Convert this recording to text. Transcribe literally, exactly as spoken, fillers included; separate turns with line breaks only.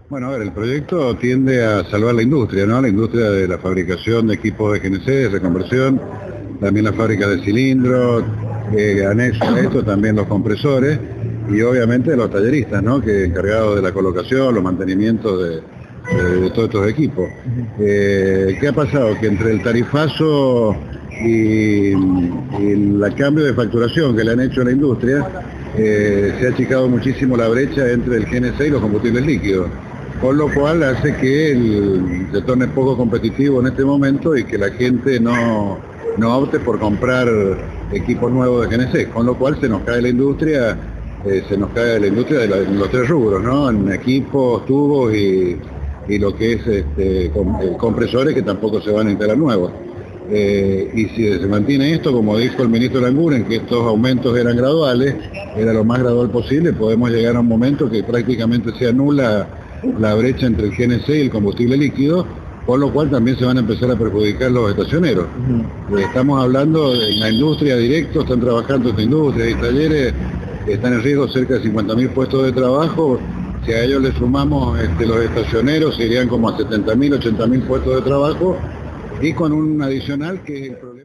Bueno, a ver, el proyecto tiende a salvar la industria, ¿no? La industria de la fabricación de equipos de G N C, de reconversión, también la fábrica de cilindros, eh, anexo a esto también los compresores y obviamente los talleristas, ¿no? Que encargados de la colocación, los mantenimientos de, de- de todos estos equipos. Eh, ¿qué ha pasado? Que entre el tarifazo y, y el cambio de facturación que le han hecho a la industria, eh, se ha achicado muchísimo la brecha entre el G N C y los combustibles líquidos, con lo cual hace que el, se torne poco competitivo en este momento y que la gente no, no opte por comprar equipos nuevos de G N C, con lo cual se nos cae la industria, eh, se nos cae la industria de, la, de los tres rubros, ¿no? En equipos, tubos y, y lo que es este, com, eh, compresores que tampoco se van a instalar nuevos. Eh, y si se mantiene esto, como dijo el ministro Languren, que estos aumentos eran graduales, era lo más gradual posible, podemos llegar a un momento que prácticamente se anula la brecha entre el G N C y el combustible líquido, por lo cual también se van a empezar a perjudicar los estacioneros. Uh-huh. Estamos hablando de la industria directo, están trabajando esta industria y talleres, están en riesgo cerca de cincuenta mil puestos de trabajo. Si a ellos les sumamos este, los estacioneros, se irían como a setenta mil, ochenta mil puestos de trabajo, y con un adicional que es el problema.